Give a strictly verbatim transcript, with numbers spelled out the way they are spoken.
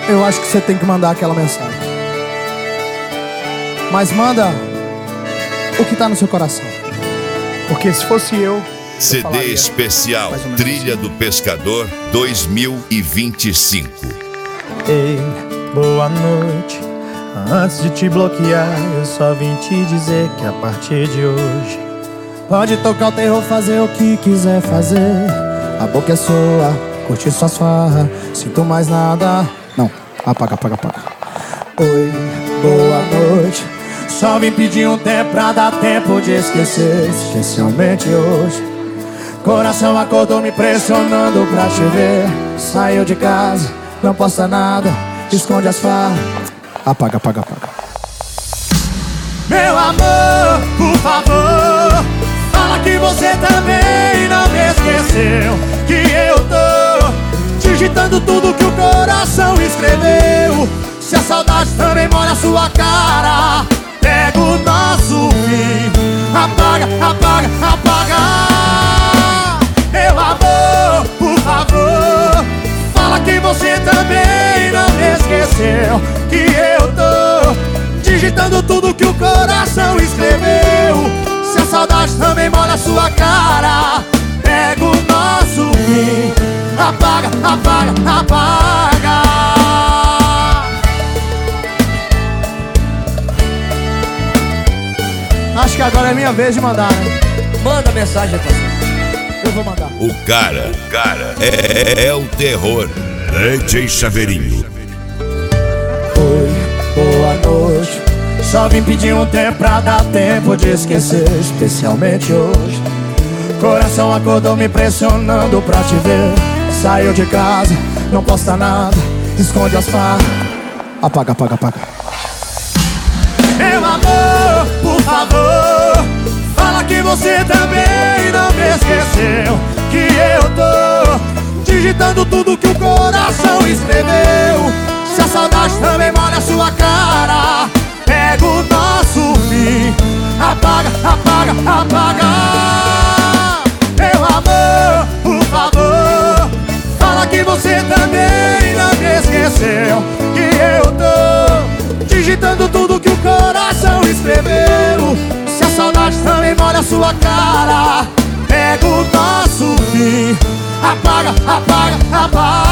eu acho que você tem que mandar aquela mensagem. Mas manda o que tá no seu coração. Porque se fosse eu, C D especial Trilha do Pescador dois mil e vinte e cinco. Ei, boa noite. Antes de te bloquear, eu só vim te dizer que a partir de hoje pode tocar o terror, fazer o que quiser fazer. A boca é sua, curte suas farras. Sinto mais nada. Não, apaga, apaga, apaga. Oi, boa noite. Só vim pedir um tempo pra dar tempo de esquecer, especialmente hoje. Coração acordou me pressionando pra te ver. Saiu de casa, não posta nada, esconde as farras. Apaga, apaga, apaga. Meu amor, por favor, fala que você também não me esqueceu. Que eu tô digitando tudo que o coração escreveu. Se a saudade também molha a sua cara, pega o nosso fim. Apaga, apaga, apaga. Meu amor, por favor, fala que você também não me esqueceu. Que eu tô digitando tudo que o coração escreveu. Se a saudade também molha a sua cara, pega o nosso fim. Apaga, apaga, apaga. Acho que agora é minha vez de mandar, né? Manda mensagem, parceiro. Eu vou mandar. O cara, cara, é, é o terror. D J Chaveirinho. Oi, boa noite. Só vim pedir um tempo pra dar tempo de esquecer, especialmente hoje. Coração acordou me pressionando pra te ver. Saiu de casa, não posta nada, esconde as farras. Apaga, apaga, apaga. Meu amor, por favor, fala que você também não me esqueceu. Que eu tô digitando tudo que o coração escreveu. Se a saudade também molha a sua cara, pega o nosso fim. Apaga, apaga, apaga. Meu amor, por favor, fala que você também não me esqueceu. Que eu tô digitando tudo que o coração escreveu. Se a saudade também molha a sua cara, pega o nosso fim. Apaga, apaga, apaga.